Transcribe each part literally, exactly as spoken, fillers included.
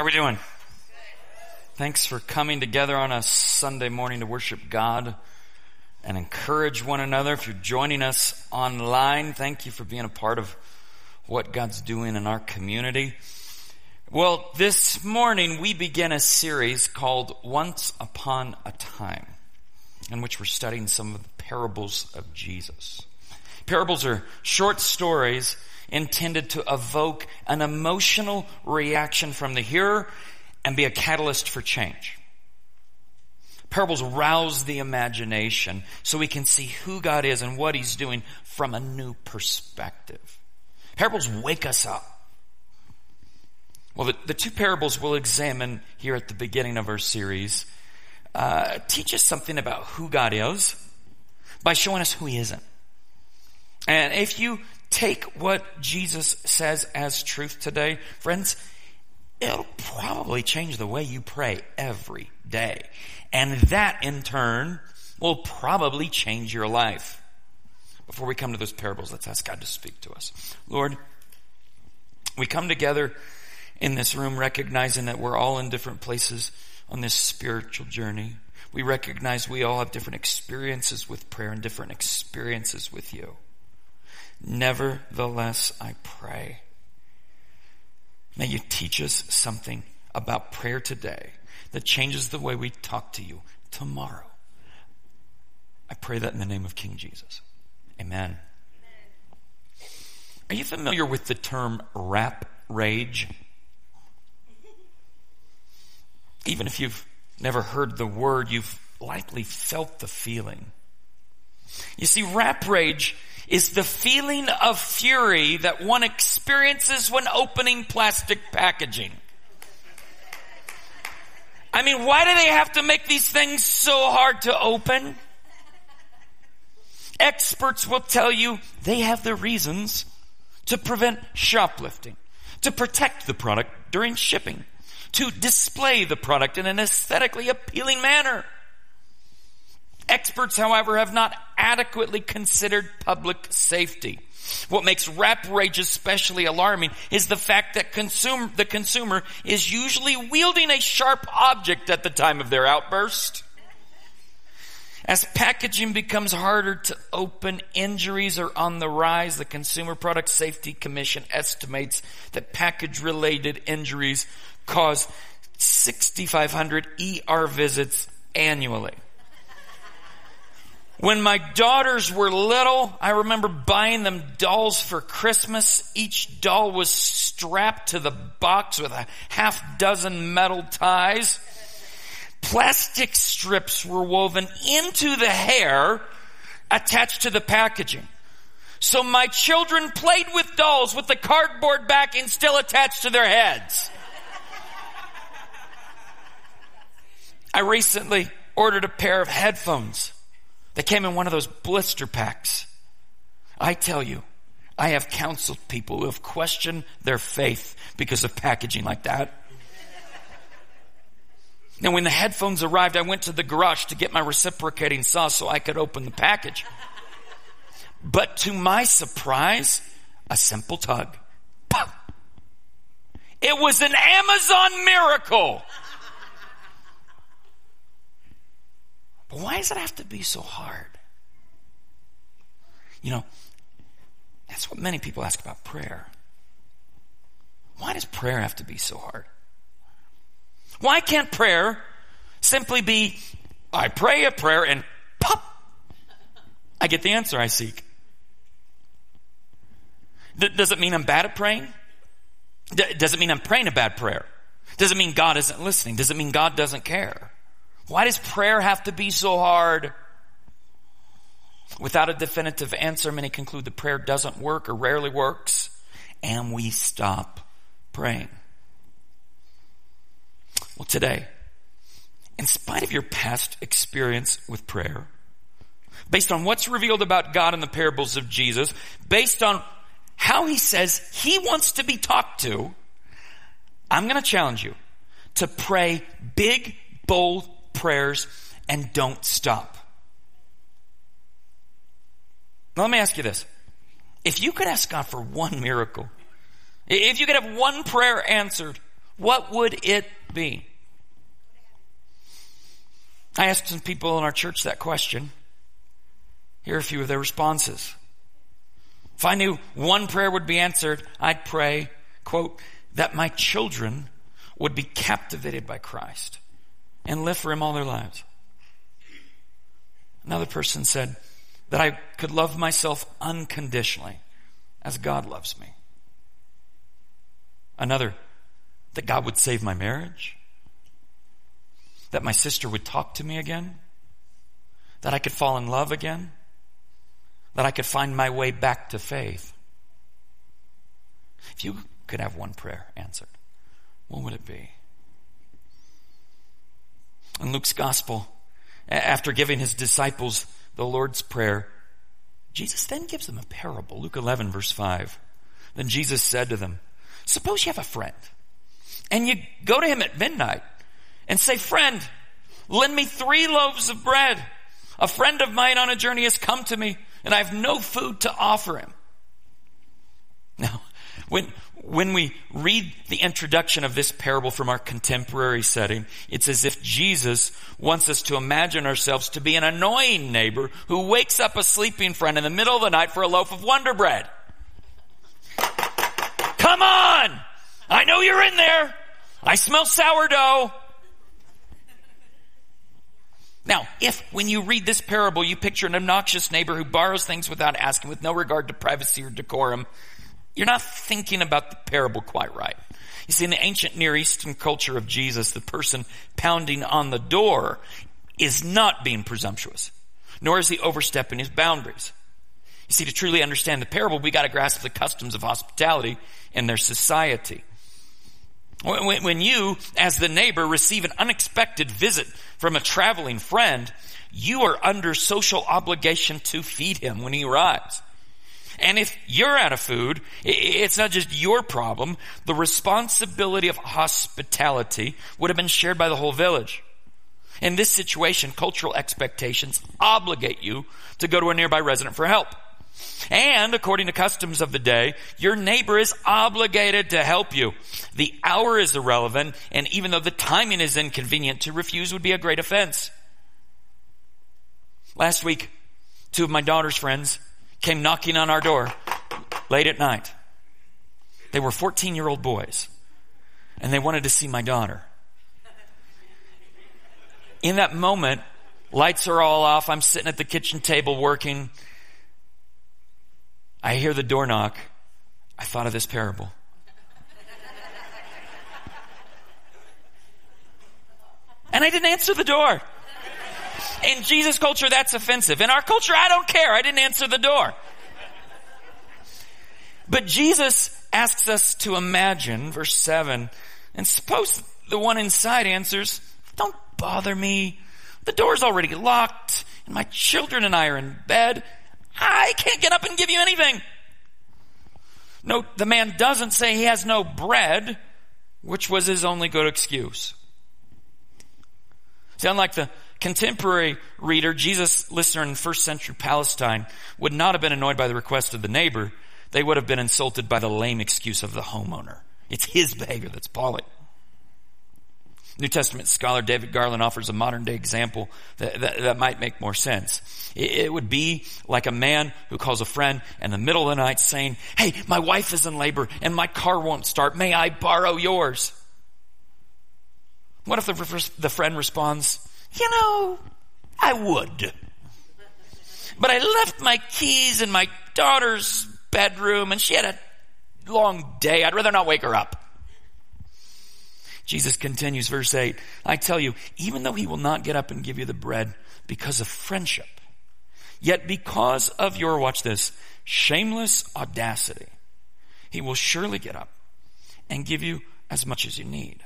How are we doing? Thanks for coming together on a Sunday morning to worship God and encourage one another. If you're joining us online, thank you for being a part of what God's doing in our community. Well, this morning we begin a series called Once Upon a Time, in which we're studying some of the parables of Jesus. Parables are short stories intended to evoke an emotional reaction from the hearer and be a catalyst for change. Parables rouse the imagination so we can see who God is and what He's doing from a new perspective. Parables wake us up. Well, the, the two parables we'll examine here at the beginning of our series uh, teach us something about who God is by showing us who He isn't. And if you take what Jesus says as truth today, friends, it'll probably change the way you pray every day. And that, in turn, will probably change your life. Before we come to those parables, let's ask God to speak to us. Lord, we come together in this room recognizing that we're all in different places on this spiritual journey. We recognize we all have different experiences with prayer and different experiences with you. Nevertheless, I pray, may you teach us something about prayer today that changes the way we talk to you tomorrow. I pray that in the name of King Jesus. Amen. Amen. Are you familiar with the term rap rage? Even if you've never heard the word, you've likely felt the feeling. You see, rap rage is the feeling of fury that one experiences when opening plastic packaging. I mean, why do they have to make these things so hard to open? Experts will tell you they have the reasons to prevent shoplifting, to protect the product during shipping, to display the product in an aesthetically appealing manner. Experts, however, have not adequately considered public safety. What makes rap rage especially alarming is the fact that consumer, the consumer is usually wielding a sharp object at the time of their outburst. As packaging becomes harder to open, injuries are on the rise. The Consumer Product Safety Commission estimates that package-related injuries cause six thousand five hundred E R visits annually. When my daughters were little, I remember buying them dolls for Christmas. Each doll was strapped to the box with a half dozen metal ties. Plastic strips were woven into the hair attached to the packaging. So my children played with dolls with the cardboard backing still attached to their heads. I recently ordered a pair of headphones. They came in one of those blister packs. I tell you, I have counseled people who have questioned their faith because of packaging like that. Now, when the headphones arrived, I went to the garage to get my reciprocating saw so I could open the package. But to my surprise, a simple tug. Pop! It was an Amazon miracle. But why does it have to be so hard? You know, that's what many people ask about prayer. Why does prayer have to be so hard? Why can't prayer simply be, I pray a prayer and pop, I get the answer I seek? Th- does it mean I'm bad at praying? D- does it mean I'm praying a bad prayer? Does it mean God isn't listening? Does it mean God doesn't care? Why does prayer have to be so hard? Without a definitive answer, many conclude that prayer doesn't work or rarely works, and we stop praying. Well, today, in spite of your past experience with prayer, based on what's revealed about God in the parables of Jesus, based on how He says He wants to be talked to, I'm going to challenge you to pray big, bold prayers and don't stop. Now, let me ask you this. If you could ask God for one miracle, if you could have one prayer answered, what would it be? I asked some people in our church that question. Here are a few of their responses. If I knew one prayer would be answered, I'd pray, quote, that my children would be captivated by Christ and live for him all their lives. Another person said that I could love myself unconditionally as God loves me. Another, that God would save my marriage. That my sister would talk to me again. That I could fall in love again. That I could find my way back to faith. If you could have one prayer answered, what would it be? In Luke's gospel, after giving his disciples the Lord's Prayer, Jesus then gives them a parable. Luke eleven, verse five. Then Jesus said to them, suppose you have a friend, and you go to him at midnight and say, friend, lend me three loaves of bread. A friend of mine on a journey has come to me, and I have no food to offer him. Now, when, when we read the introduction of this parable from our contemporary setting, it's as if Jesus wants us to imagine ourselves to be an annoying neighbor who wakes up a sleeping friend in the middle of the night for a loaf of Wonder Bread. Come on! I know you're in there. I smell sourdough. Now, if when you read this parable, you picture an obnoxious neighbor who borrows things without asking, with no regard to privacy or decorum, you're not thinking about the parable quite right. You see, in the ancient Near Eastern culture of Jesus, the person pounding on the door is not being presumptuous, nor is he overstepping his boundaries. You see, to truly understand the parable, we got to grasp the customs of hospitality in their society. When you, as the neighbor, receive an unexpected visit from a traveling friend, you are under social obligation to feed him when he arrives. And if you're out of food, it's not just your problem. The responsibility of hospitality would have been shared by the whole village. In this situation, cultural expectations obligate you to go to a nearby resident for help. And according to customs of the day, your neighbor is obligated to help you. The hour is irrelevant, and even though the timing is inconvenient, to refuse would be a great offense. Last week, two of my daughter's friends came knocking on our door late at night. They were fourteen-year-old boys, and they wanted to see my daughter. In that moment, lights are all off. I'm sitting at the kitchen table working. I hear the door knock. I thought of this parable. And I didn't answer the door. In Jesus' culture, that's offensive. In our culture, I don't care. I didn't answer the door. But Jesus asks us to imagine, verse seven, and suppose the one inside answers, don't bother me. The door's already locked, and my children and I are in bed. I can't get up and give you anything. Note, the man doesn't say he has no bread, which was his only good excuse. See, unlike the contemporary reader, Jesus' listener in first century Palestine would not have been annoyed by the request of the neighbor. They would have been insulted by the lame excuse of the homeowner. It's his behavior that's appalling. New Testament scholar David Garland offers a modern day example that, that, that might make more sense. It, it would be like a man who calls a friend in the middle of the night saying, hey, my wife is in labor and my car won't start. May I borrow yours? What if the, the friend responds, you know, I would. But I left my keys in my daughter's bedroom and she had a long day. I'd rather not wake her up. Jesus continues, verse eight, I tell you, even though he will not get up and give you the bread because of friendship, yet because of your, watch this, shameless audacity, he will surely get up and give you as much as you need.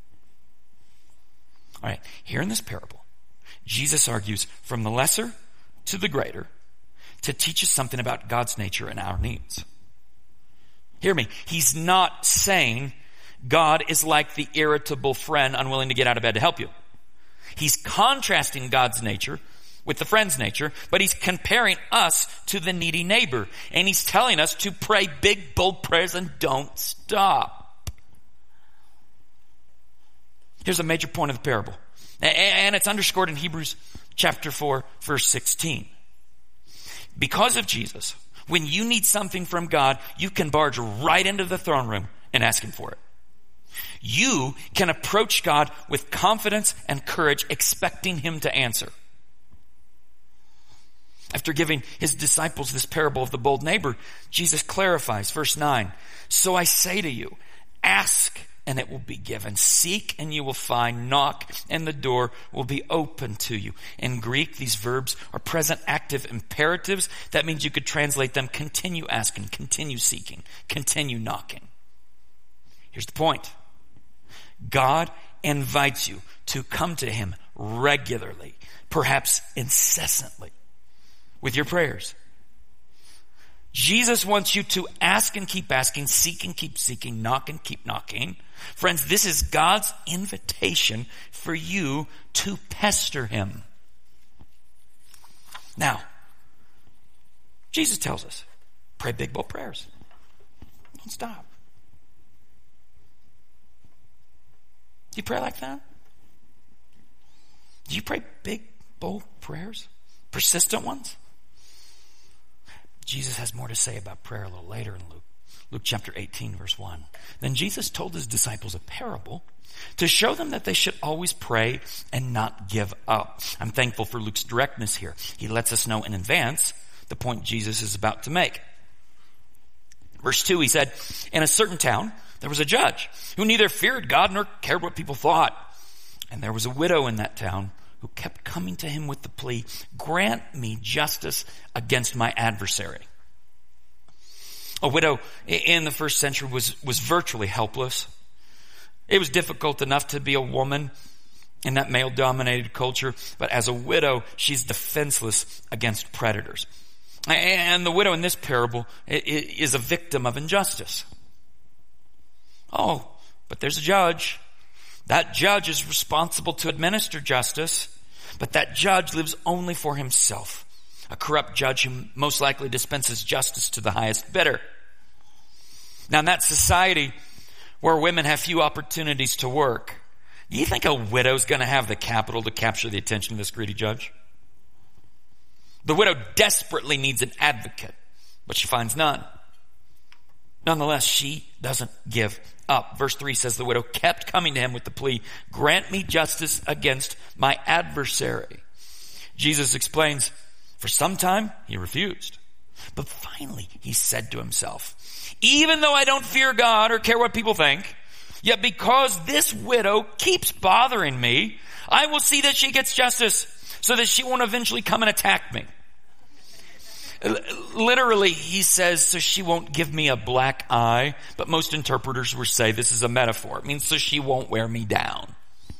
All right, here in this parable, Jesus argues from the lesser to the greater to teach us something about God's nature and our needs. Hear me, he's not saying God is like the irritable friend unwilling to get out of bed to help you. He's contrasting God's nature with the friend's nature, but he's comparing us to the needy neighbor. And he's telling us to pray big, bold prayers and don't stop. Here's a major point of the parable. And it's underscored in Hebrews chapter four, verse sixteen. Because of Jesus, when you need something from God, you can barge right into the throne room and ask him for it. You can approach God with confidence and courage, expecting him to answer. After giving his disciples this parable of the bold neighbor, Jesus clarifies, verse nine, so I say to you, ask and it will be given. Seek and you will find. Knock and the door will be open to you. In Greek, these verbs are present active imperatives. That means you could translate them continue asking, continue seeking, continue knocking. Here's the point. God invites you to come to him regularly, perhaps incessantly, with your prayers. Jesus wants you to ask and keep asking, seek and keep seeking, knock and keep knocking. Friends, this is God's invitation for you to pester him. Now, Jesus tells us, pray big, bold prayers. Don't stop. Do you pray like that? Do you pray big, bold prayers? Persistent ones? Jesus has more to say about prayer a little later in Luke. Luke chapter eighteen, verse one. Then Jesus told his disciples a parable to show them that they should always pray and not give up. I'm thankful for Luke's directness here. He lets us know in advance the point Jesus is about to make. Verse two, he said, in a certain town, there was a judge who neither feared God nor cared what people thought. And there was a widow in that town who kept coming to him with the plea, grant me justice against my adversary. A widow in the first century was, was virtually helpless. It was difficult enough to be a woman in that male-dominated culture, but as a widow, she's defenseless against predators. And the widow in this parable is a victim of injustice. Oh, but there's a judge. That judge is responsible to administer justice, but that judge lives only for himself. A corrupt judge who most likely dispenses justice to the highest bidder. Now in that society where women have few opportunities to work, do you think a widow's going to have the capital to capture the attention of this greedy judge? The widow desperately needs an advocate, but she finds none. Nonetheless, she doesn't give up. Verse three says the widow kept coming to him with the plea, grant me justice against my adversary. Jesus explains, for some time he refused. But finally he said to himself, even though I don't fear God or care what people think, yet because this widow keeps bothering me, I will see that she gets justice so that she won't eventually come and attack me. Literally, he says, so she won't give me a black eye, but most interpreters will say this is a metaphor. It means so she won't wear me down.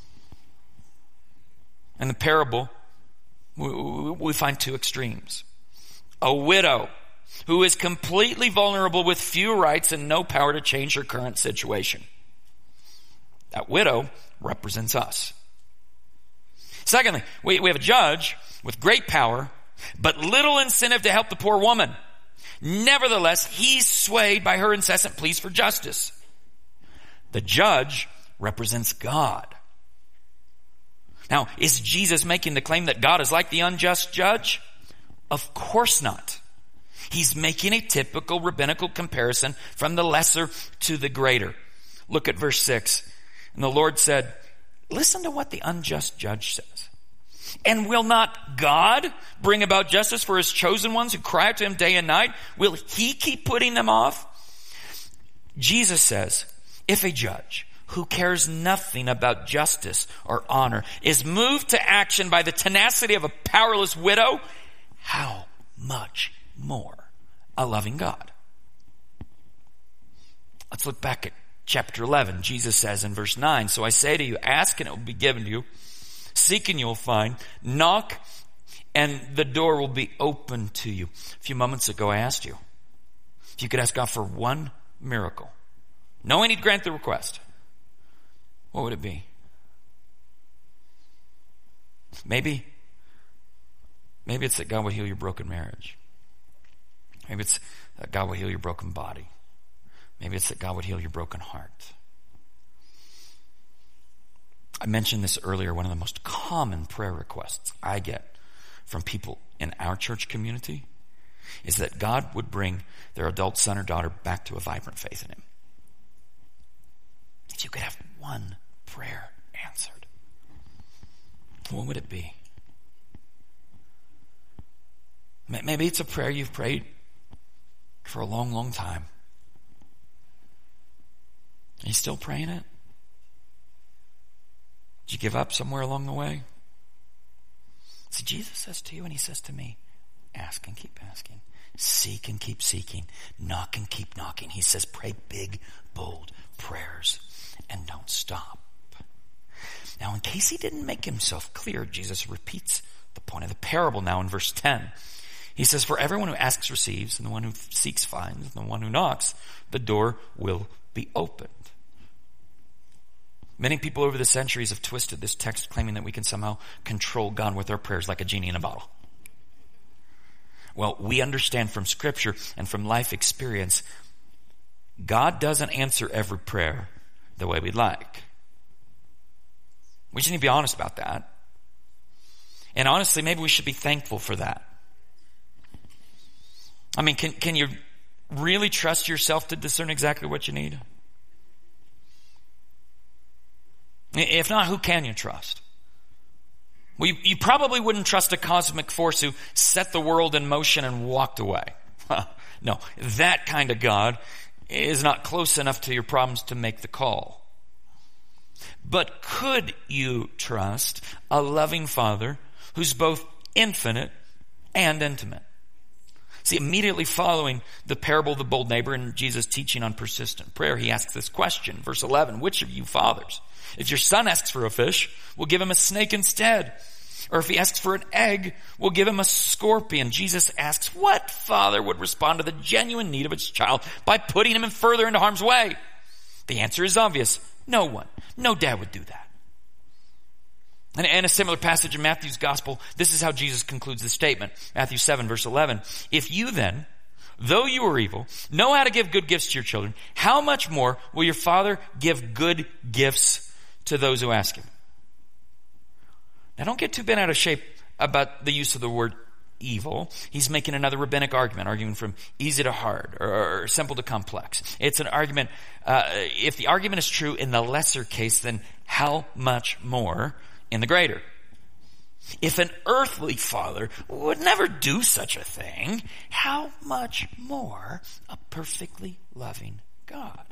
In the parable, we find two extremes. A widow who is completely vulnerable with few rights and no power to change her current situation. That widow represents us. Secondly, we, we have a judge with great power, but little incentive to help the poor woman. Nevertheless, he's swayed by her incessant pleas for justice. The judge represents God. Now, is Jesus making the claim that God is like the unjust judge? Of course not. He's making a typical rabbinical comparison from the lesser to the greater. Look at verse six. And the Lord said, listen to what the unjust judge says. And will not God bring about justice for his chosen ones who cry out to him day and night? Will he keep putting them off? Jesus says, if a judge who cares nothing about justice or honor is moved to action by the tenacity of a powerless widow, how much more a loving God? Let's look back at chapter eleven. Jesus says in verse nine, so I say to you, ask and it will be given to you. Seek and you will find. Knock and the door will be open to you. A few moments ago I asked you if you could ask God for one miracle, knowing he'd grant the request, what would it be? Maybe, maybe it's that God will heal your broken marriage. Maybe it's that God will heal your broken body. Maybe it's that God would heal your broken heart. I mentioned this earlier, one of the most common prayer requests I get from people in our church community is that God would bring their adult son or daughter back to a vibrant faith in him. If you could have one prayer answered, what would it be? Maybe it's a prayer you've prayed for a long, long time. Are you still praying it? Did you give up somewhere along the way? See, Jesus says to you and he says to me, ask and keep asking. Seek and keep seeking. Knock and keep knocking. He says, pray big, bold prayers and don't stop. Now, in case he didn't make himself clear, Jesus repeats the point of the parable now in verse ten. He says, for everyone who asks receives, and the one who seeks finds, and the one who knocks, the door will be opened. Many people over the centuries have twisted this text, claiming that we can somehow control God with our prayers like a genie in a bottle. Well, we understand from Scripture and from life experience, God doesn't answer every prayer the way we'd like. We just need to be honest about that. And honestly, maybe we should be thankful for that. I mean, can, can you really trust yourself to discern exactly what you need? If not, who can you trust? Well, you, you probably wouldn't trust a cosmic force who set the world in motion and walked away. No, that kind of God is not close enough to your problems to make the call. But could you trust a loving Father who's both infinite and intimate? See, immediately following the parable of the bold neighbor and Jesus' teaching on persistent prayer, he asks this question, verse eleven, which of you fathers, if your son asks for a fish, will give him a snake instead? Or if he asks for an egg, we'll give him a scorpion. Jesus asks, what father would respond to the genuine need of its child by putting him further into harm's way? The answer is obvious. No one. No dad would do that. And in a similar passage in Matthew's gospel, this is how Jesus concludes the statement. Matthew seven, verse eleven. If you then, though you are evil, know how to give good gifts to your children, how much more will your Father give good gifts to those who ask him? Now don't get too bent out of shape about the use of the word evil. He's making another rabbinic argument, arguing from easy to hard or, or simple to complex. It's an argument, uh, if the argument is true in the lesser case, then how much more in the greater? If an earthly father would never do such a thing, how much more a perfectly loving God?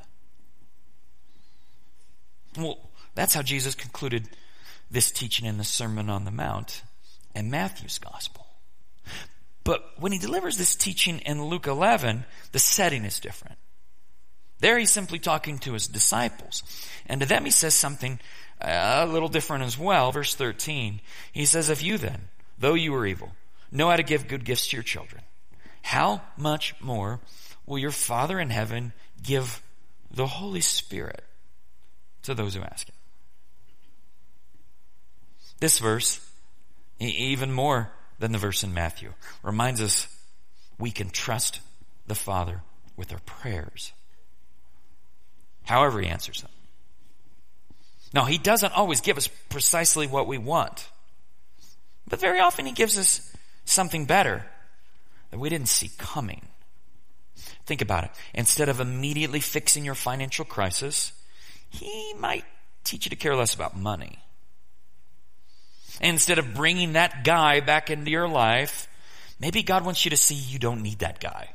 Well, that's how Jesus concluded this teaching in the Sermon on the Mount in Matthew's gospel. But when he delivers this teaching in Luke eleven, the setting is different. There he's simply talking to his disciples. And to them he says something a little different as well. Verse thirteen, he says, if you then, though you are evil, know how to give good gifts to your children, how much more will your Father in heaven give the Holy Spirit to those who ask him? This verse, even more than the verse in Matthew, reminds us we can trust the Father with our prayers, however he answers them. Now, he doesn't always give us precisely what we want, but very often he gives us something better that we didn't see coming. Think about it. Instead of immediately fixing your financial crisis, he might teach you to care less about money. And instead of bringing that guy back into your life, maybe God wants you to see you don't need that guy.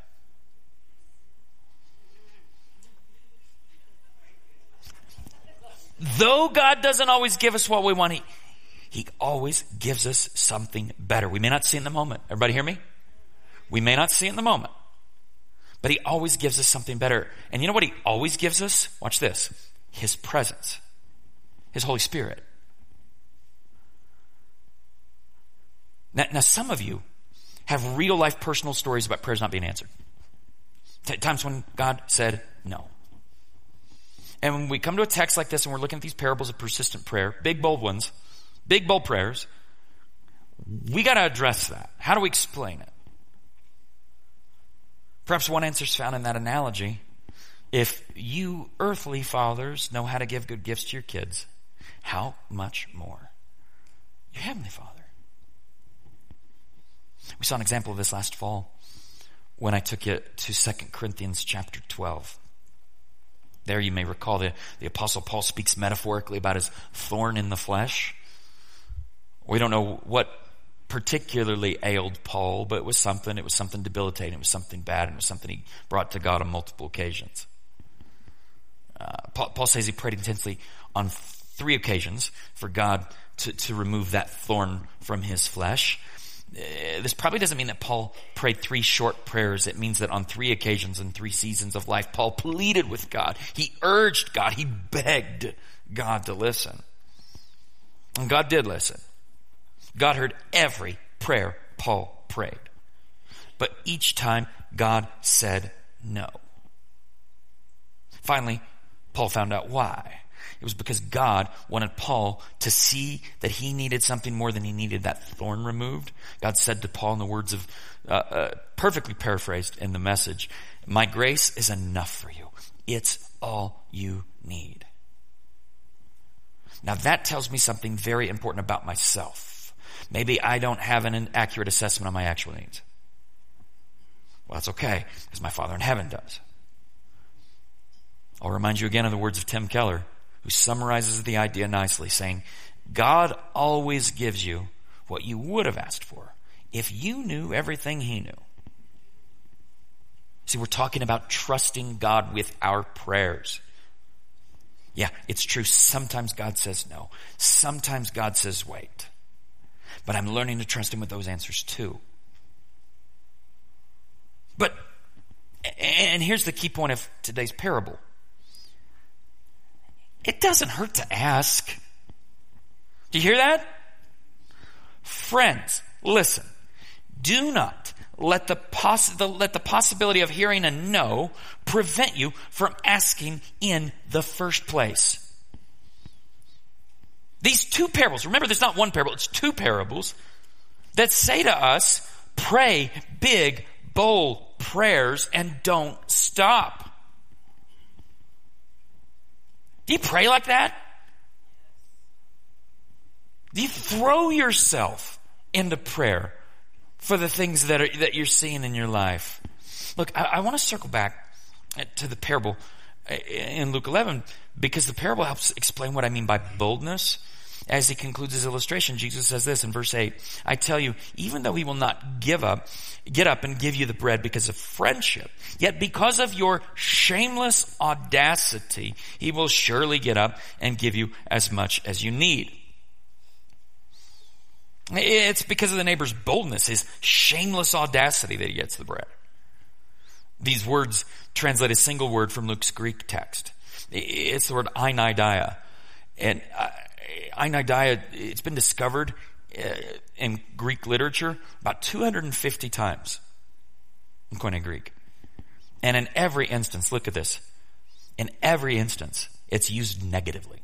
Though God doesn't always give us what we want, he, he always gives us something better. We may not see it in the moment. Everybody hear me? We may not see it in the moment, but he always gives us something better. And you know what he always gives us? Watch this. His presence. His Holy Spirit. Now, now some of you have real life personal stories about prayers not being answered. T- times when God said no. And when we come to a text like this and we're looking at these parables of persistent prayer, big bold ones, big bold prayers, we got to address that. How do we explain it? Perhaps one answer is found in that analogy. If you earthly fathers know how to give good gifts to your kids, how much more your Heavenly Father? We saw an example of this last fall when I took you to Second Corinthians chapter twelve. There you may recall the, the Apostle Paul speaks metaphorically about his thorn in the flesh. We don't know what particularly ailed Paul, but it was something. It was something debilitating. It was something bad. And it was something he brought to God on multiple occasions. Uh, Paul, Paul says he prayed intensely on three occasions for God to, to remove that thorn from his flesh. Uh, this probably doesn't mean that Paul prayed three short prayers. It means that on three occasions in three seasons of life, Paul pleaded with God. He urged God. He begged God to listen. And God did listen. God heard every prayer Paul prayed. But each time, God said no. Finally, Paul found out why. It was because God wanted Paul to see that he needed something more than he needed that thorn removed. God said to Paul in the words of, uh, uh, perfectly paraphrased in the Message, "My grace is enough for you. It's all you need." Now that tells me something very important about myself. Maybe I don't have an accurate assessment of my actual needs. Well, that's okay, because my Father in heaven does. I'll remind you again of the words of Tim Keller, who summarizes the idea nicely, saying, God always gives you what you would have asked for if you knew everything he knew. See, we're talking about trusting God with our prayers. Yeah, it's true. Sometimes God says no. Sometimes God says wait. But I'm learning to trust him with those answers too. But, and here's the key point of today's parable. It doesn't hurt to ask. Do you hear that? Friends, listen. Do not let the, poss- the, let the possibility of hearing a no prevent you from asking in the first place. These two parables, remember there's not one parable, it's two parables that say to us, pray big, bold prayers and don't stop. Do you pray like that? Do you throw yourself into prayer for the things that are, that you're seeing in your life? Look, I, I want to circle back to the parable in Luke eleven because the parable helps explain what I mean by boldness. As he concludes his illustration, Jesus says this in verse eight, I tell you, even though he will not give up, get up and give you the bread because of friendship, yet because of your shameless audacity, he will surely get up and give you as much as you need. It's because of the neighbor's boldness, his shameless audacity, that he gets the bread. These words translate a single word from Luke's Greek text. It's the word einidia. And uh, einidia, it's been discovered uh, in Greek literature about two hundred fifty times in Koine Greek. And in every instance, look at this. In every instance, it's used negatively.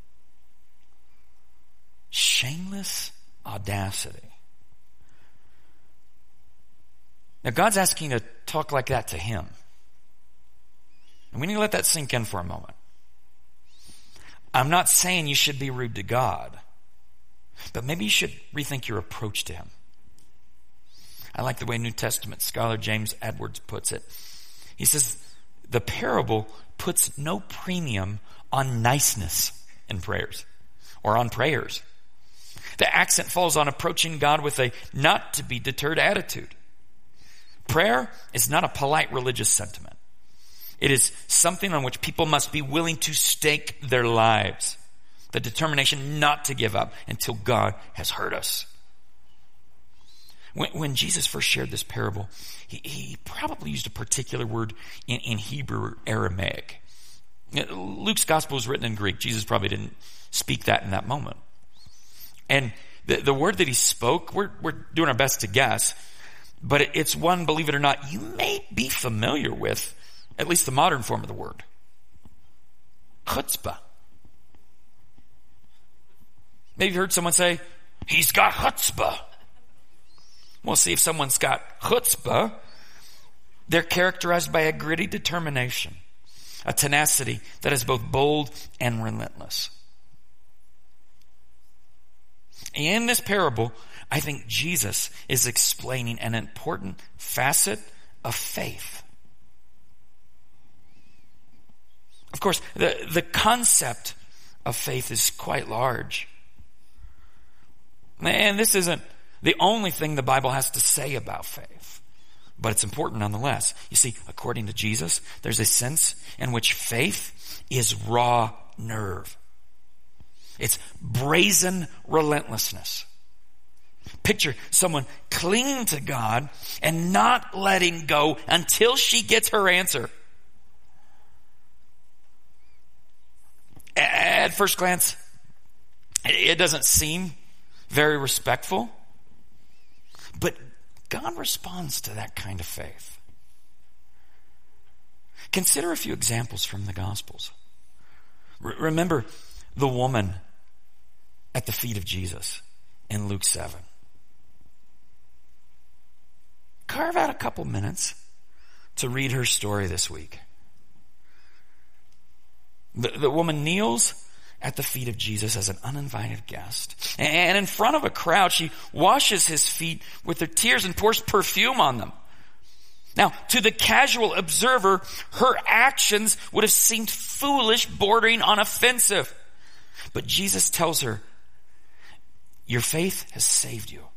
Shameless audacity. Now, God's asking you to talk like that to him. And we need to let that sink in for a moment. I'm not saying you should be rude to God, but maybe you should rethink your approach to him. I like the way New Testament scholar James Edwards puts it. He says, the parable puts no premium on niceness in prayers or on prayers. The accent falls on approaching God with a not to be deterred attitude. Prayer is not a polite religious sentiment. It is something on which people must be willing to stake their lives. The determination not to give up until God has heard us. When, when Jesus first shared this parable, he, he probably used a particular word in, in Hebrew or Aramaic. Luke's gospel was written in Greek. Jesus probably didn't speak that in that moment. And the, the word that he spoke, we're, we're doing our best to guess, but it, it's one, believe it or not, you may be familiar with, at least the modern form of the word. Chutzpah. Maybe you've heard someone say, he's got chutzpah. Well, see, if someone's got chutzpah, they're characterized by a gritty determination, a tenacity that is both bold and relentless. In this parable, I think Jesus is explaining an important facet of faith. Of course, the, the concept of faith is quite large. And this isn't the only thing the Bible has to say about faith, but it's important nonetheless. You see, according to Jesus, there's a sense in which faith is raw nerve. It's brazen relentlessness. Picture someone clinging to God and not letting go until she gets her answer. At first glance, it doesn't seem very respectful, but God responds to that kind of faith. Consider a few examples from the Gospels. R- remember the woman at the feet of Jesus in Luke seven. Carve out a couple minutes to read her story this week. The, the woman kneels at the feet of Jesus as an uninvited guest. And in front of a crowd, she washes his feet with her tears and pours perfume on them. Now, to the casual observer, her actions would have seemed foolish, bordering on offensive. But Jesus tells her, your faith has saved you.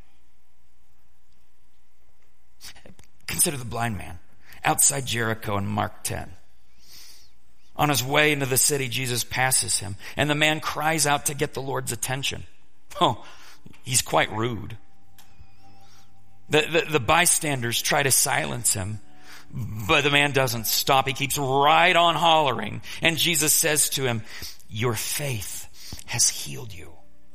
Consider the blind man outside Jericho in Mark ten. On his way into the city, Jesus passes him, and the man cries out to get the Lord's attention. Oh, he's quite rude. The, the, the bystanders try to silence him, but the man doesn't stop. He keeps right on hollering, and Jesus says to him, your faith has healed you.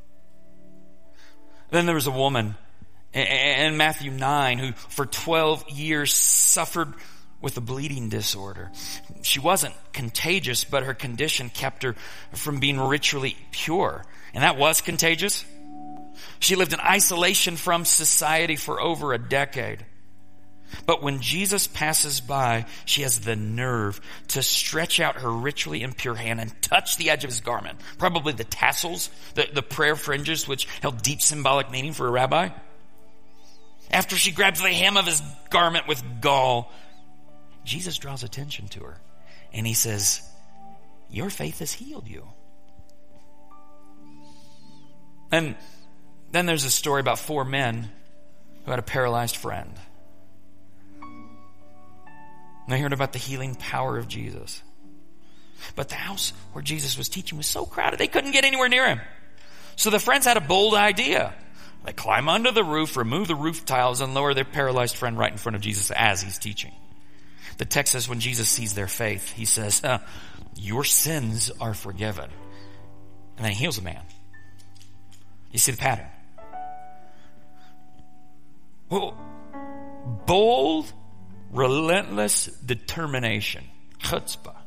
Then there was a woman in Matthew nine who for twelve years suffered with a bleeding disorder. She wasn't contagious, but her condition kept her from being ritually pure. And that was contagious. She lived in isolation from society for over a decade. But when Jesus passes by, she has the nerve to stretch out her ritually impure hand and touch the edge of his garment. Probably the tassels, the, the prayer fringes, which held deep symbolic meaning for a rabbi. After she grabs the hem of his garment with gall, Jesus draws attention to her. And he says, your faith has healed you. And then there's a story about four men who had a paralyzed friend. And they heard about the healing power of Jesus. But the house where Jesus was teaching was so crowded they couldn't get anywhere near him. So the friends had a bold idea. They climb under the roof, remove the roof tiles, and lower their paralyzed friend right in front of Jesus as he's teaching. The text says when Jesus sees their faith, he says, uh, your sins are forgiven. And then he heals the man. You see the pattern? Well, bold, relentless determination. Chutzpah.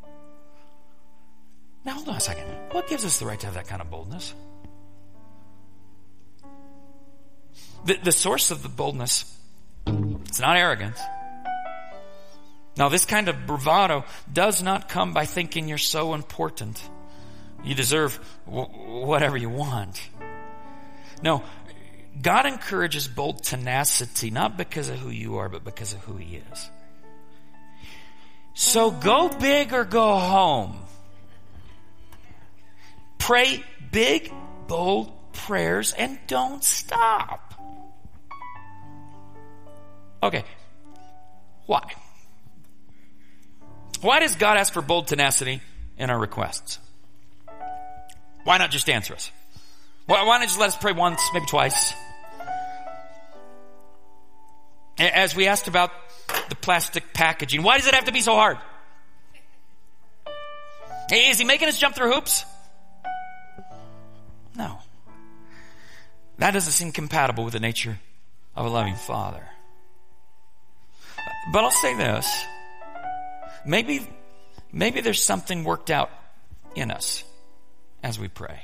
Now hold on a second. What gives us the right to have that kind of boldness? The, the source of the boldness, it's not arrogance. Now, this kind of bravado does not come by thinking you're so important. You deserve w- whatever you want. No, God encourages bold tenacity, not because of who you are, but because of who he is. So go big or go home. Pray big, bold prayers and don't stop. Okay, why? Why does God ask for bold tenacity in our requests? Why not just answer us? Why not just let us pray once, maybe twice? As we asked about the plastic packaging, why does it have to be so hard? Is he making us jump through hoops? No. That doesn't seem compatible with the nature of a loving Father. But I'll say this. Maybe, maybe there's something worked out in us as we pray.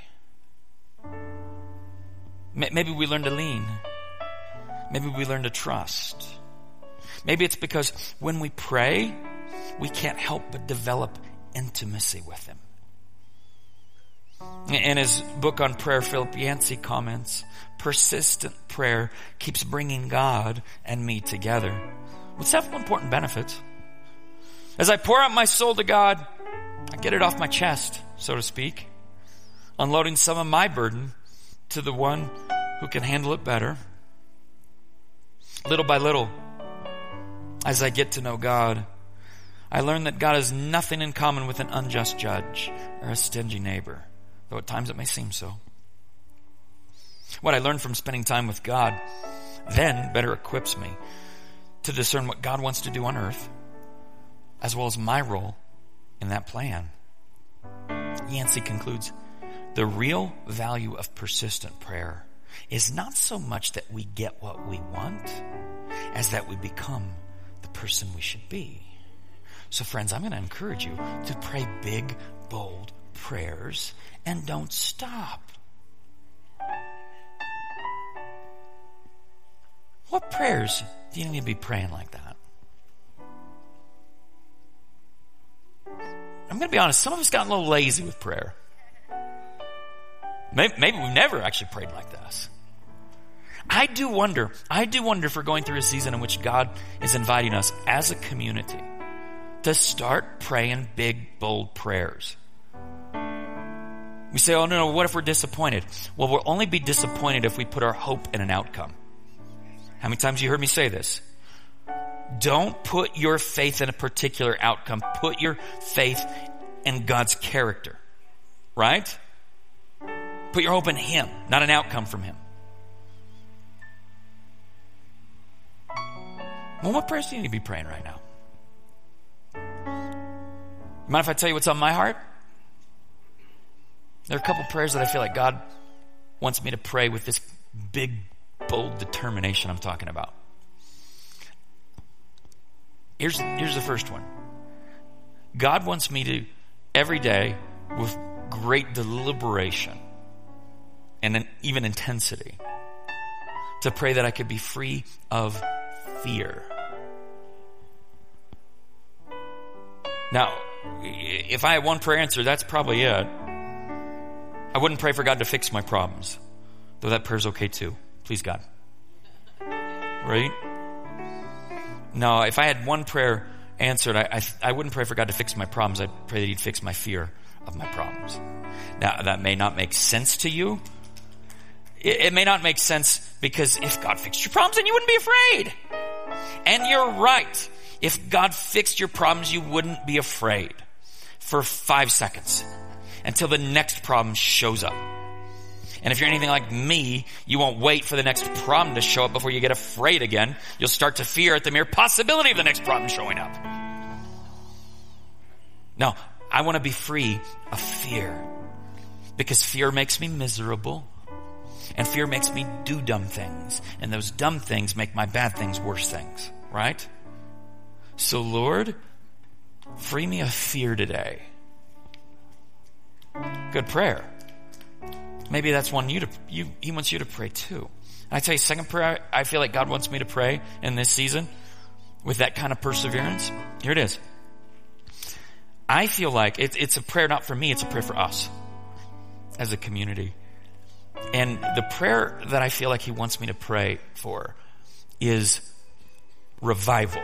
Maybe we learn to lean. Maybe we learn to trust. Maybe it's because when we pray, we can't help but develop intimacy with him. In his book on prayer, Philip Yancey comments, persistent prayer keeps bringing God and me together with several important benefits. As I pour out my soul to God, I get it off my chest, so to speak, unloading some of my burden to the one who can handle it better. Little by little, as I get to know God, I learn that God has nothing in common with an unjust judge or a stingy neighbor, though at times it may seem so. What I learned from spending time with God then better equips me to discern what God wants to do on earth, as well as my role in that plan. Yancey concludes, the real value of persistent prayer is not so much that we get what we want, as that we become the person we should be. So friends, I'm going to encourage you to pray big, bold prayers and don't stop. What prayers do you need to be praying like that? I'm going to be honest, some of us got a little lazy with prayer. Maybe, maybe we've never actually prayed like this. I do wonder, I do wonder if we're going through a season in which God is inviting us as a community to start praying big, bold prayers. We say, oh, no, no, what if we're disappointed? Well, we'll only be disappointed if we put our hope in an outcome. How many times have you heard me say this? Don't put your faith in a particular outcome. Put your faith in God's character. Right? Put your hope in Him, not an outcome from Him. Well, what prayers do you need to be praying right now? Mind if I tell you what's on my heart? There are a couple prayers that I feel like God wants me to pray with this big, bold determination I'm talking about. Here's, here's the first one. God wants me to, every day, with great deliberation and an, even intensity, to pray that I could be free of fear. Now, if I had one prayer answer, that's probably it. I wouldn't pray for God to fix my problems, though that prayer's okay too. Please, God. Right? No, if I had one prayer answered, I, I, I wouldn't pray for God to fix my problems. I'd pray that He'd fix my fear of my problems. Now, that may not make sense to you. It, it may not make sense because if God fixed your problems, then you wouldn't be afraid. And you're right. If God fixed your problems, you wouldn't be afraid for five seconds until the next problem shows up. And if you're anything like me, you won't wait for the next problem to show up before you get afraid again. You'll start to fear at the mere possibility of the next problem showing up. No, I want to be free of fear, because fear makes me miserable, and fear makes me do dumb things, and those dumb things make my bad things worse things, right? So Lord, free me of fear today. Good prayer. Maybe that's one you to, you, He wants you to pray too. And I tell you, second prayer I feel like God wants me to pray in this season with that kind of perseverance. Here it is. I feel like it's, it's a prayer not for me, it's a prayer for us as a community. And the prayer that I feel like He wants me to pray for is revival.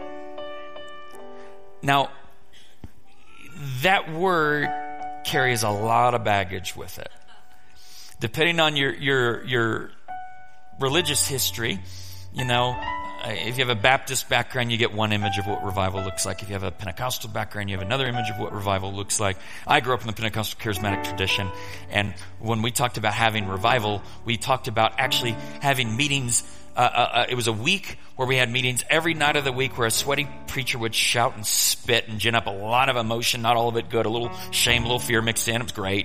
Now, that word carries a lot of baggage with it. Depending on your, your, your religious history, you know, if you have a Baptist background, you get one image of what revival looks like. If you have a Pentecostal background, you have another image of what revival looks like. I grew up in the Pentecostal charismatic tradition, and when we talked about having revival, we talked about actually having meetings. Uh, uh, it was a week where we had meetings every night of the week where a sweaty preacher would shout and spit and gin up a lot of emotion, not all of it good, a little shame, a little fear mixed in. It was great.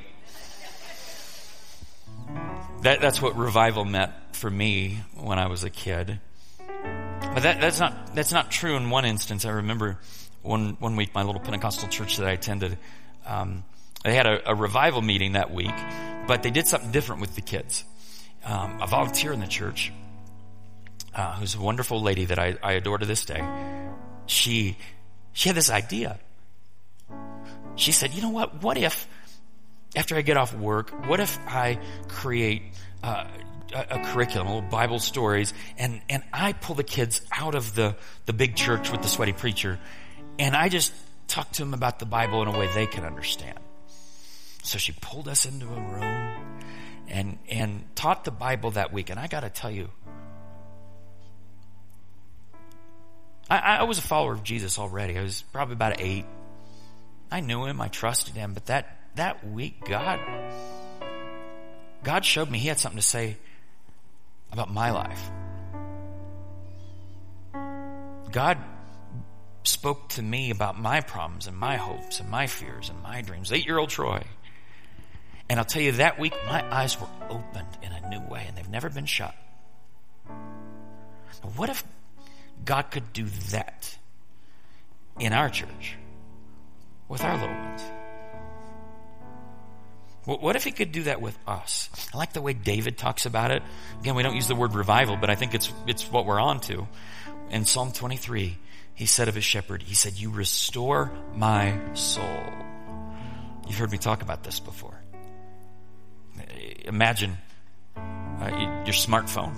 That, that's what revival meant for me when I was a kid. But that, that's not that's not true in one instance. I remember one one week, my little Pentecostal church that I attended, um, they had a, a revival meeting that week, but they did something different with the kids. Um, a volunteer in the church, uh, who's a wonderful lady that I, I adore to this day, she she had this idea. She said, you know what, what if after I get off work, what if I create uh, a, a curriculum, little Bible stories, and, and I pull the kids out of the, the big church with the sweaty preacher, and I just talk to them about the Bible in a way they can understand. So she pulled us into a room and and taught the Bible that week. And I got to tell you, I, I was a follower of Jesus already. I was probably about eight. I knew him. I trusted him. But that, that week, God, God showed me he had something to say about my life. God spoke to me about my problems and my hopes and my fears and my dreams. Eight-year-old Troy. And I'll tell you, that week, my eyes were opened in a new way, and they've never been shut. Now, what if God could do that in our church with our little ones? What if he could do that with us? I like the way David talks about it. Again, we don't use the word revival, but I think it's it's what we're on to. In Psalm twenty-three, he said of his shepherd, he said, "You restore my soul." You've heard me talk about this before. Imagine uh, your smartphone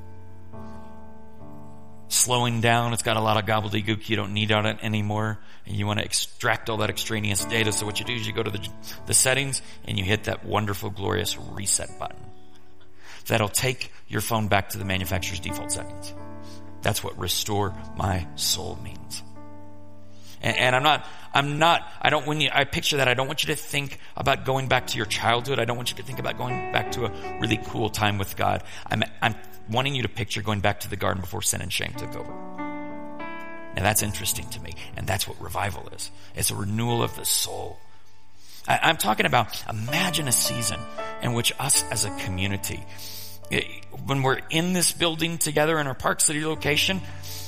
slowing down. It's got a lot of gobbledygook you don't need on it anymore, and you want to extract all that extraneous data. So what you do is you go to the, the settings and you hit that wonderful, glorious reset button. That'll take your phone back to the manufacturer's default settings. That's what restore my soul means. And, and I'm not, I'm not, I don't, when you, I picture that, I don't want you to think about going back to your childhood. I don't want you to think about going back to a really cool time with God. I'm, I'm wanting you to picture going back to the garden before sin and shame took over. Now that's interesting to me. And that's what revival is. It's a renewal of the soul. I, I'm talking about, imagine a season in which us as a community, when we're in this building together in our Park City location,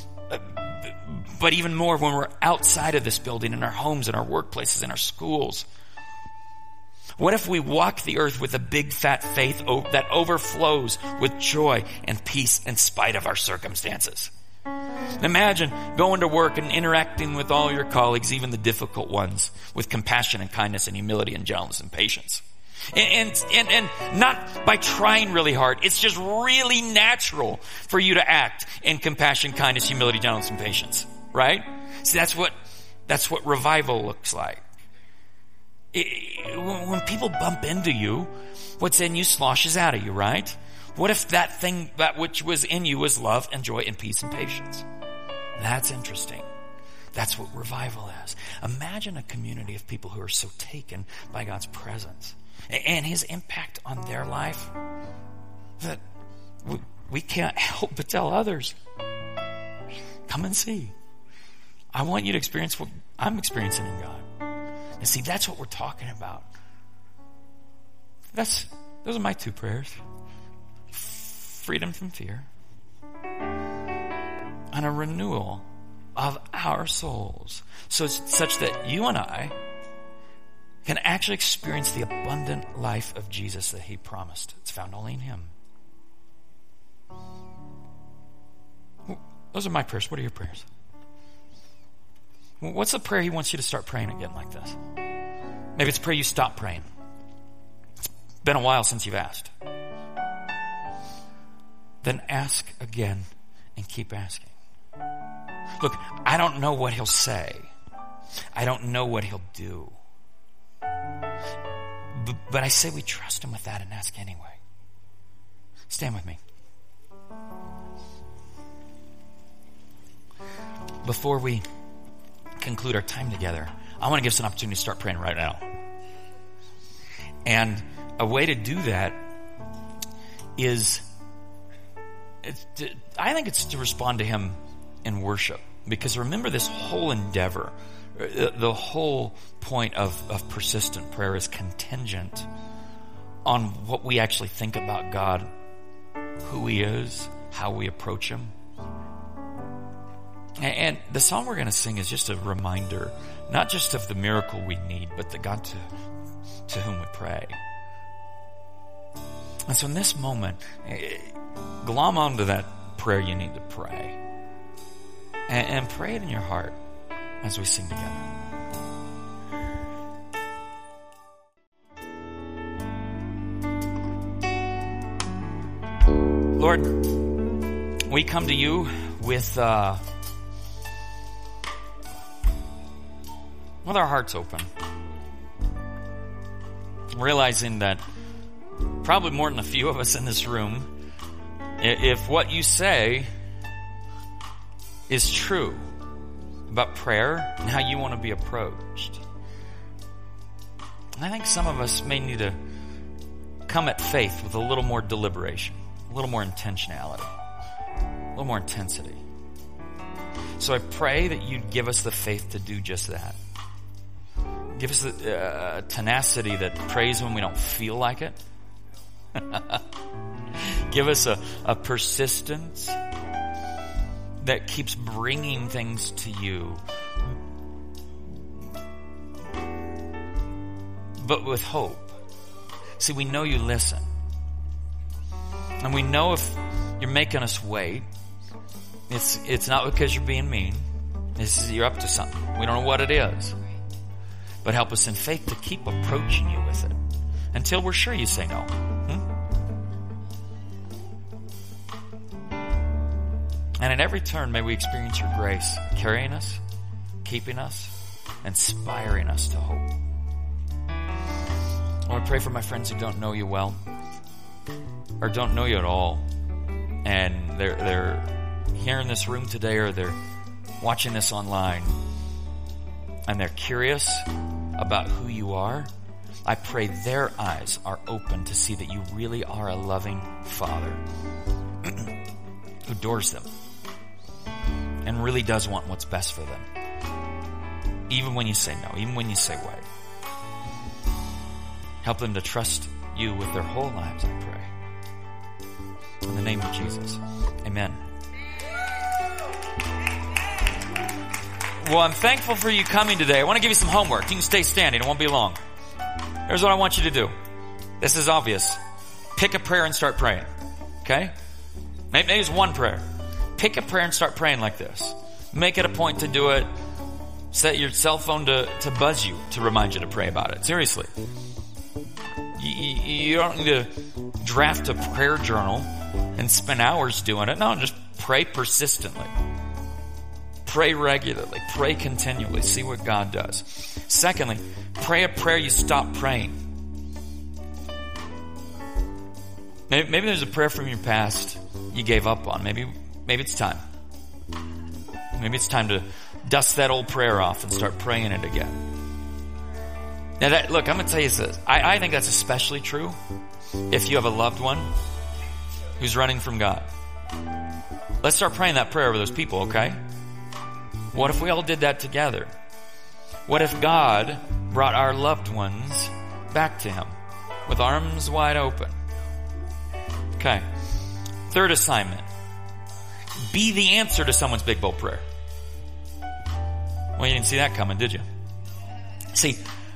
but even more when we're outside of this building, in our homes, in our workplaces, in our schools. What if we walk the earth with a big fat faith that overflows with joy and peace in spite of our circumstances? Imagine going to work and interacting with all your colleagues, even the difficult ones, with compassion and kindness and humility and gentleness and patience. And, and, and not by trying really hard. It's just really natural for you to act in compassion, kindness, humility, gentleness, and patience. Right? See, that's what, that's what revival looks like. It, when people bump into you, what's in you sloshes out of you, right? What if that thing, that which was in you was love and joy and peace and patience? That's interesting. That's what revival is. Imagine a community of people who are so taken by God's presence and his impact on their life that we, we can't help but tell others, come and see. I want you to experience what I'm experiencing in God. And see, that's what we're talking about. That's, those are my two prayers. Freedom from fear and a renewal of our souls, so such that you and I can actually experience the abundant life of Jesus that he promised. It's found only in him. Those are my prayers. What are your prayers? What's the prayer he wants you to start praying again like this? Maybe it's a prayer you stop praying. It's been a while since you've asked. Then ask again and keep asking. Look, I don't know what he'll say. I don't know what he'll do. But, but I say we trust him with that and ask anyway. Stand with me. Before we conclude our time together, I want to give us an opportunity to start praying right now. And a way to do that is, it's to, I think it's to respond to him in worship. Because remember, this whole endeavor, the whole point of, of persistent prayer is contingent on what we actually think about God, who he is, how we approach him. And the song we're going to sing is just a reminder, not just of the miracle we need, but the God to, to whom we pray. And so in this moment, glom onto that prayer you need to pray. And, and pray it in your heart as we sing together. Lord, we come to you with, uh, with our hearts open, realizing that probably more than a few of us in this room, if what you say is true about prayer and how you want to be approached, I think some of us may need to come at faith with a little more deliberation, a little more intentionality, a little more intensity. So I pray that you'd give us the faith to do just that. Give us the uh, tenacity that prays when we don't feel like it. Give us a, a persistence that keeps bringing things to you, but with hope. See, we know you listen. And we know if you're making us wait, it's it's not because you're being mean. It's you're up to something. We don't know what it is. But help us in faith to keep approaching you with it until we're sure you say no. Hmm? And at every turn, may we experience your grace, carrying us, keeping us, inspiring us to hope. I want to pray for my friends who don't know you well, or don't know you at all, and they're they're here in this room today, or they're watching this online, and they're curious about who you are. I pray their eyes are open to see that you really are a loving Father who adores them and really does want what's best for them, even when you say no, even when you say wait. Help them to trust you with their whole lives, I pray. In the name of Jesus, amen. Well, I'm thankful for you coming today. I want to give you some homework. You can stay standing. It won't be long. Here's what I want you to do. This is obvious. Pick a prayer and start praying. Okay? Maybe it's one prayer. Pick a prayer and start praying like this. Make it a point to do it. Set your cell phone to, to buzz you to remind you to pray about it. Seriously. You, you, you don't need to draft a prayer journal and spend hours doing it. No, just pray persistently. Pray regularly. Pray continually. See what God does. Secondly, pray a prayer you stop praying. Maybe, maybe there's a prayer from your past you gave up on. Maybe, maybe it's time. Maybe it's time to dust that old prayer off and start praying it again. Now that, look, I'm going to tell you this. I, I think that's especially true if you have a loved one who's running from God. Let's start praying that prayer over those people, okay? What if we all did that together? What if God brought our loved ones back to Him with arms wide open? Okay. Third assignment. Be the answer to someone's big, bold prayer. Well, you didn't see that coming, did you? See,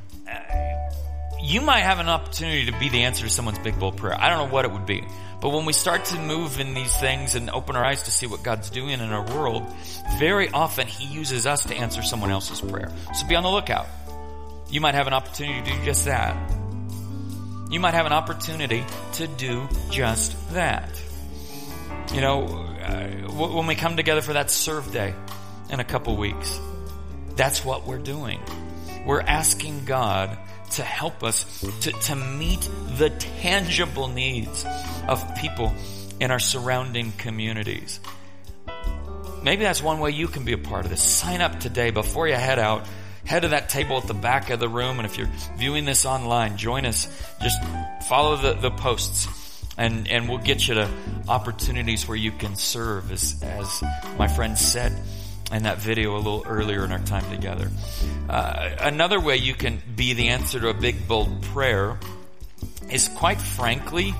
you might have an opportunity to be the answer to someone's big, bold prayer. I don't know what it would be. But when we start to move in these things and open our eyes to see what God's doing in our world, very often He uses us to answer someone else's prayer. So be on the lookout. You might have an opportunity to do just that. You might have an opportunity to do just that. You know, uh, when we come together for that serve day in a couple weeks, that's what we're doing. We're asking God to help us to, to meet the tangible needs of people in our surrounding communities. Maybe that's one way you can be a part of this. Sign up today before you head out. Head to that table at the back of the room, and if you're viewing this online, join us. Just follow the, the posts, and, and we'll get you to opportunities where you can serve, as, as my friend said in that video a little earlier in our time together. Uh, another way you can be the answer to a big, bold prayer is, quite frankly,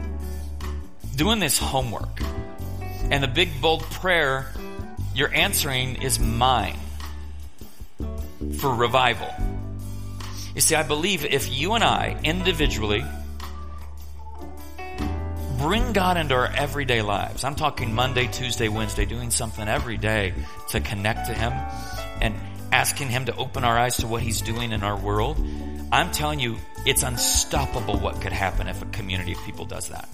doing this homework. And the big, bold prayer you're answering is mine for revival. You see, I believe if you and I individually bring God into our everyday lives, I'm talking Monday, Tuesday, Wednesday, doing something every day to connect to Him and asking Him to open our eyes to what He's doing in our world, I'm telling you, it's unstoppable what could happen if a community of people does that.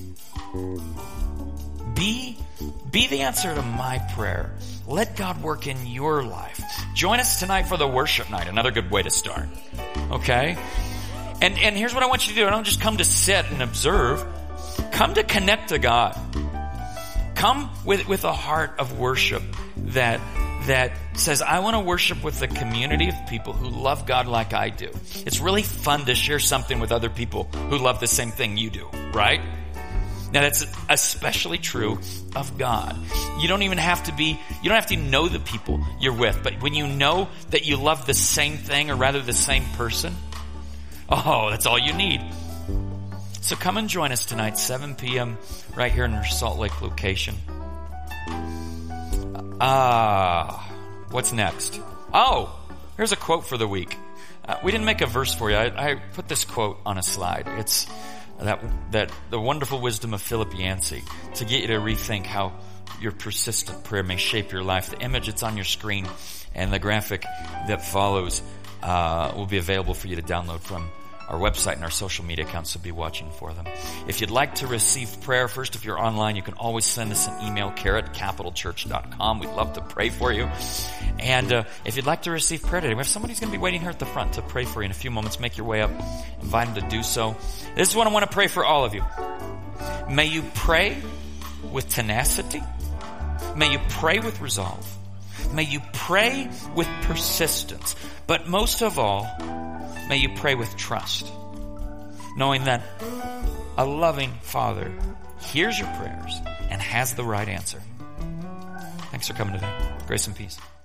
Be, be the answer to my prayer. Let God work in your life. Join us tonight for the worship night. Another good way to start. Okay? And, and here's what I want you to do. I don't just come to sit and observe. Come to connect to God. Come with, with a heart of worship that, that says, I want to worship with a community of people who love God like I do. It's really fun to share something with other people who love the same thing you do, right? Now that's especially true of God. You don't even have to be, you don't have to know the people you're with, but when you know that you love the same thing, or rather the same person, oh, that's all you need. So come and join us tonight, seven p.m. right here in our Salt Lake location. Ah, uh, what's next? Oh, here's a quote for the week. Uh, we didn't make a verse for you. I, I put this quote on a slide. It's that that the wonderful wisdom of Philip Yancey to get you to rethink how your persistent prayer may shape your life. The image that's on your screen and the graphic that follows uh, will be available for you to download from our website and our social media accounts, so be watching for them. If you'd like to receive prayer, first, if you're online, you can always send us an email, care at capital church dot com. We'd love to pray for you. And uh, if you'd like to receive prayer today, we have somebody who's going to be waiting here at the front to pray for you in a few moments. Make your way up. Invite them to do so. This is what I want to pray for all of you. May you pray with tenacity. May you pray with resolve. May you pray with persistence. But most of all, may you pray with trust, knowing that a loving Father hears your prayers and has the right answer. Thanks for coming today. Grace and peace.